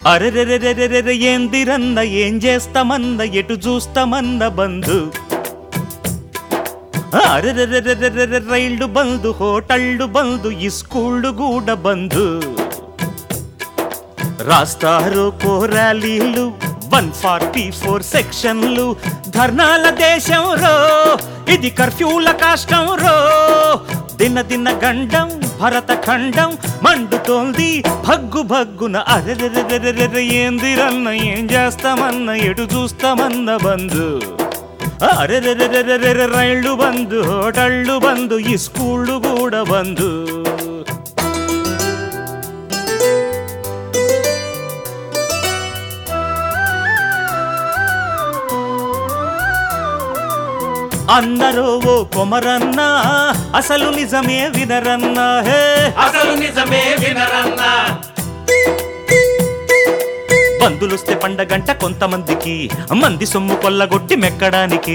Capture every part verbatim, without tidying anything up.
అరెరెరెరెరెరె ఏందిరన్న ఏం చేస్తామన్న ఎటు చూస్తామన్న బంధు అరెరెరెరెరెరె రైళ్లు బంధు హోటళ్ళు బంధు ఈ స్కూళ్ళు కూడా బంధు రాస్తారు కోరాలీలు వన్ ఫార్టీ ఫోర్ సెక్షన్లు ధర్నాల దేశం రో ఇది కర్ఫ్యూల కాష్టం రో దిన దిన గండం భరత ఖండం మండుతోంది భగ్గు భగ్గున అరెరెరెరెరె ఏందిరన్న ఏం చేస్తామన్న ఎటు చూస్తామన్న బంధు అరెరెరెరెరె రైళ్లు బంధు హోటళ్ళు బంధు ఈ స్కూళ్ళు కూడా బంధు అందరూ ఓ కొమరన్నా అసలు నిజమే వినరన్నా హే అసలు నిజమే వినరన్నా బంధులొస్తే పండగంట కొంతమందికి మంది సొమ్ము కొల్లగొట్టి మెక్కడానికి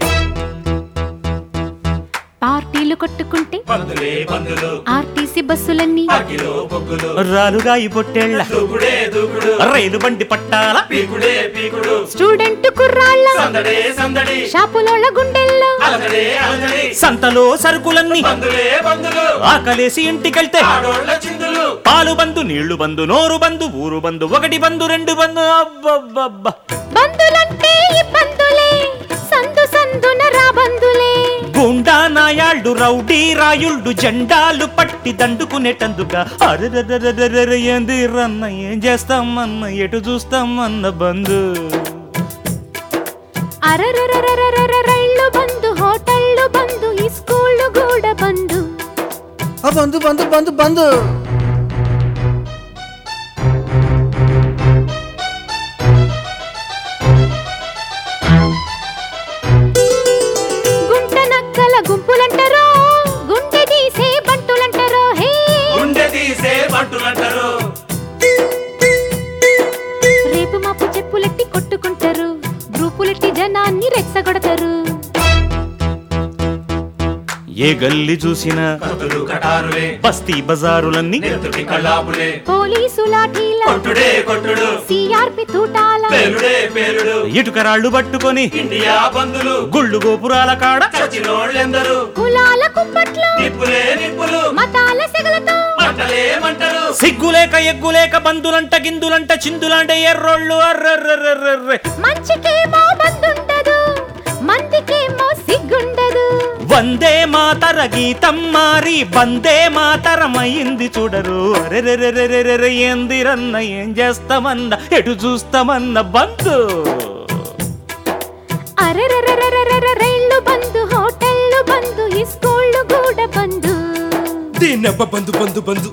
పార్టీలు కొట్టుకుంటే బంధులే బంధులు ఆర్టీసీ బస్సులన్నీ అకిలో బొగ్గులు రాలుగాయి పొట్టేళ్ల దూకుడే దూకుడు రైలు బండి పట్టాల పీకుడే పీకుడు స్టూడెంట్ కుర్రాళ్ళ సందడే సందడి షాపులోళ్ళ గుండెల్లో అలజడే అలజడి సంతలో సరుకులన్నీ బంధులే బంధులు ఆకలేసి ఇంటికెళ్తే ఆడోళ్ళ చిందులు పాలు బంధు నీళ్లు బంధు నోరు బంధు ఊరు బంధు ఒకటి బంధు రెండు బంధు అబ్బబ్బబ్బ బంధులంటే ఇబ్బందులే సందు సందున రా బంధులే గుండా నాయాళ్ళు రౌడీ రాయుళ్ళు జెండాలు పట్టి దండుకునేటందుగా అరెరెరెరెరె ఏంది రన్న ఏం చేస్తామన్న ఎటు చూస్తామన్న బంధు అరరరరరర రైళ్ళు బంధు హోటళ్ళు బంధు ఈ స్కూళ్ళు కూడా బంధు బంధు బంధు బంధు బంధు గుంట నక్కల గుంపులంటారో గుండె తీసే బంటులంటారో హే గుండె తీసే బంటులంటారు రేపు మాపు చెప్పులెట్టి కొట్టుకుంటారు గ్రూపులెట్టి జనాన్ని రెచ్చగొడతారు ఏ గల్లి చూసినా కతులు కటారులే బస్తీ బజారులన్నీ నెత్తుటి కళ్ళాపులే పోలీసు లాఠీల కొట్టుడే కొట్టుడు సిఆర్పి తూటాల పేలుడే పేలుడు ఇటుకరాళ్ళు పట్టుకొని ఇండియా బంధులు గుళ్ళు గోపురాల కాడ చచ్చినోళ్ళెందరూ కులాల కుప్పట్లో నిప్పులే నిప్పులు మతాల సెగలతో మంటలే మంటలు సిగ్గులేక ఎగ్గులేక బంధులంట గిందులంట చిందులంట ఎర్రోళ్ళు అర్రర్రర్రర్రె మంచికేమో బందుండదు మందికేమో సిగ్గుండదు వందే మాతర గీతం మారి బందే మాతరమైంది చూడరు అరెరెరెరెరెరె ఏందిరన్న ఏం చేస్తామన్న ఎటు చూస్తామన్న బంధు అరెరెరెరెరెరె రైళ్ళు బంధు హోటళ్ళు బంధు ఈ స్కూళ్ళు కూడా బంధు దీనబ్బ బంధు బంధు బంధు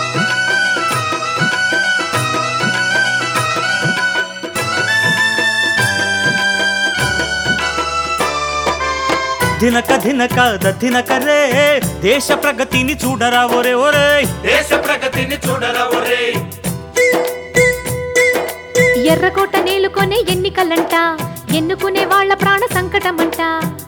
దినక దినక దినకరే దేశ ప్రగతిని చూడరా ఒరే ఒరే దేశ ప్రగతిని చూడరా ఒరే ఎర్రకోట నేలుకొనే ఎన్నికలంట ఎన్నుకునే వాళ్ళ ప్రాణ సంకటమంట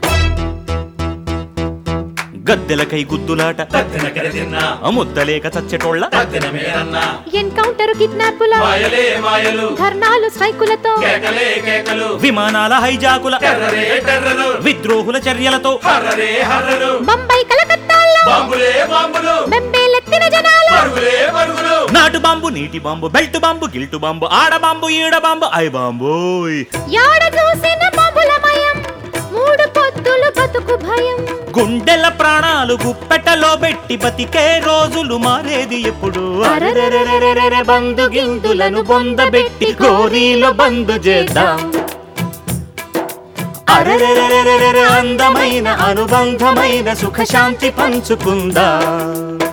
గద్దెలకై గుద్దులాట తద్దిన గెలిదిన్నా ముద్దలేక చచ్చెటోళ్ళ తద్దిన మేరన్నా ఎన్కౌంటర్ కిడ్నాపుల మాయలే మాయలు ధర్నాలు స్ట్రైకులతో కేకలే కేకలు విమానాల హైజాకుల టెర్రరే టెర్రరు విద్రోహుల చర్యలతో హర్రరే హర్రరు బొంబాయి కలకత్తాల్లో బాంబులే బాంబులు బెంబేలెత్తిన జనాలు పరుగులే పరుగులు నాటు బాంబు నీటి బాంబు బెల్ట్ బాంబు గిల్టు బాంబు ఆడ బాంబు ఈడ బాంబు ఐ బాంబోయ్ యాడ చూసిన బాంబులమయం మూడు పొద్దులు బతుకు భయం గుండెల ప్రాణాలు గుప్పెటలో పెట్టి బతికే రోజులు మారేది ఎప్పుడు అరెరెరెరెరెరె బంధు గిందులను బొందబెట్టి గోరీలో బంధు చేద్దాం అరెరెరెరెరెరె అందమైన అనుబంధమైన సుఖశాంతి పంచుకుందాం.